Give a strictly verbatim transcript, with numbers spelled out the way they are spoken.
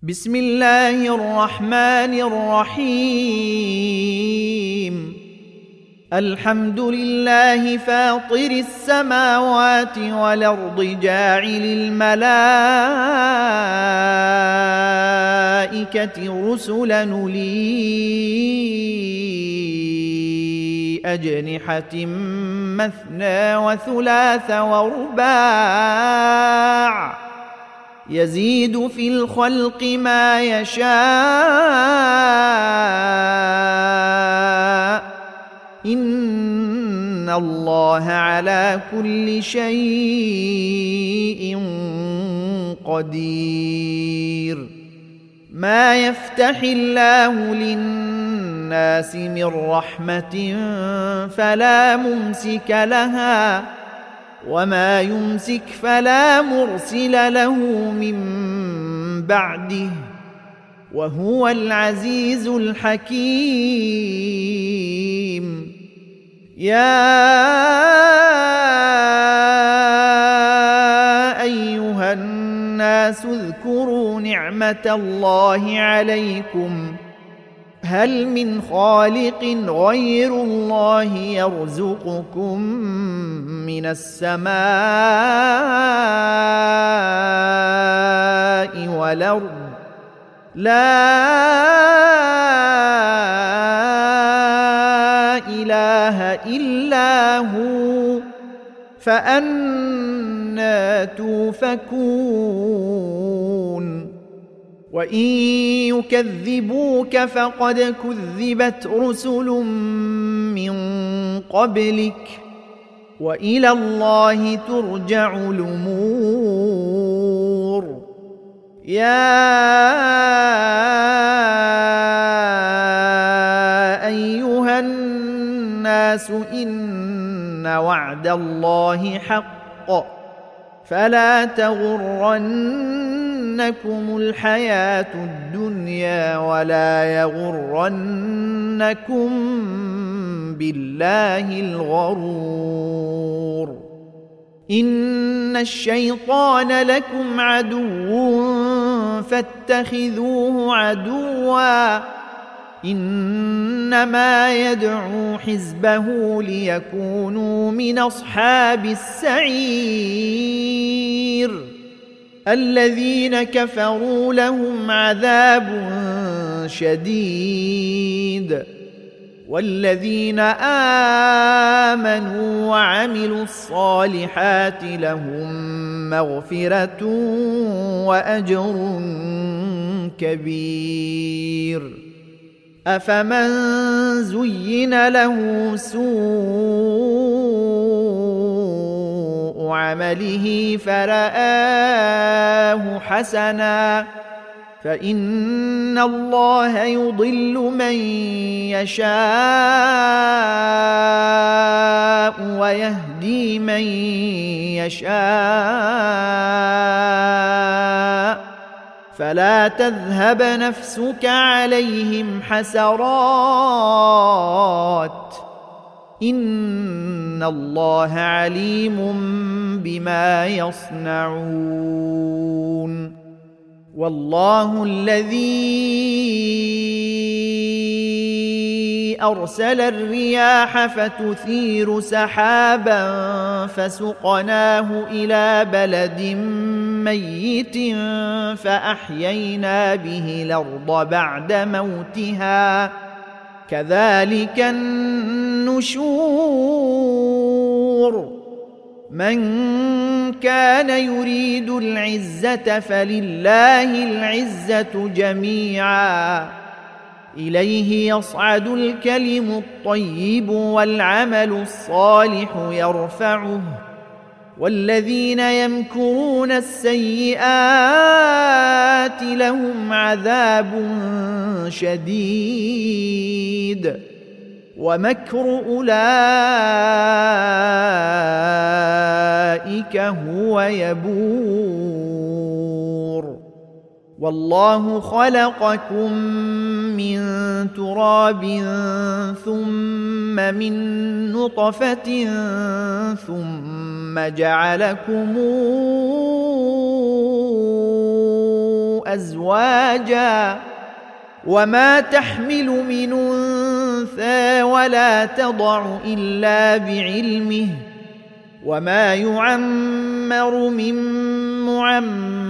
بسم الله الرحمن الرحيم. الحمد لله فاطر السماوات والأرض جاعل الملائكة رسلا أولي أجنحة مثنى وثلاث ورباع يزيد في الخلق ما يشاء إن الله على كل شيء قدير. ما يفتح الله للناس من رحمة فلا ممسك لها وما يمسك فلا مرسل له من بعده وهو العزيز الحكيم. يا أيها الناس اذكروا نعمة الله عليكم هل من خالق غير الله يرزقكم من السماء والأرض لا إله إلا هو فأنى توفكون. وإن يكذبوك فقد كذبت رسل من قبلك وإلى الله ترجع الأمور. يا أيها الناس إن وعد الله حق فلا تغرنكم الحياة الدنيا ولا يغرنكم بالله الغرور. إن الشيطان لكم عدو فاتخذوه عدوا إنما يدعو حزبه ليكونوا من أصحاب السعير. الذين كفروا لهم عذاب شديد والذين آمنوا وعملوا الصالحات لهم مغفرة وأجر كبير. أفمن زين له سوء عمله فرآه حسنا فإن الله يضل من يشاء ويهدي من يشاء فلا تذهب نفسك عليهم حسرات إن الله عليم بما يصنعون. والله الذي أرسل الرياح فتثير سحابا فسقناه إلى بلد ميت فأحيينا به الأرض بعد موتها كذلك النشور. من كان يريد العزة فلله العزة جميعا إليه يصعد الكلم الطيب والعمل الصالح يرفعه والذين يمكرون السيئات لهم عذاب شديد ومكر أولئك هو يبور. والله خلقكم من تراب ثم من نطفة ثم جعلكم أزواجا وما تحمل من أنثى ولا تضع إلا بعلمه وما يعمر من معمر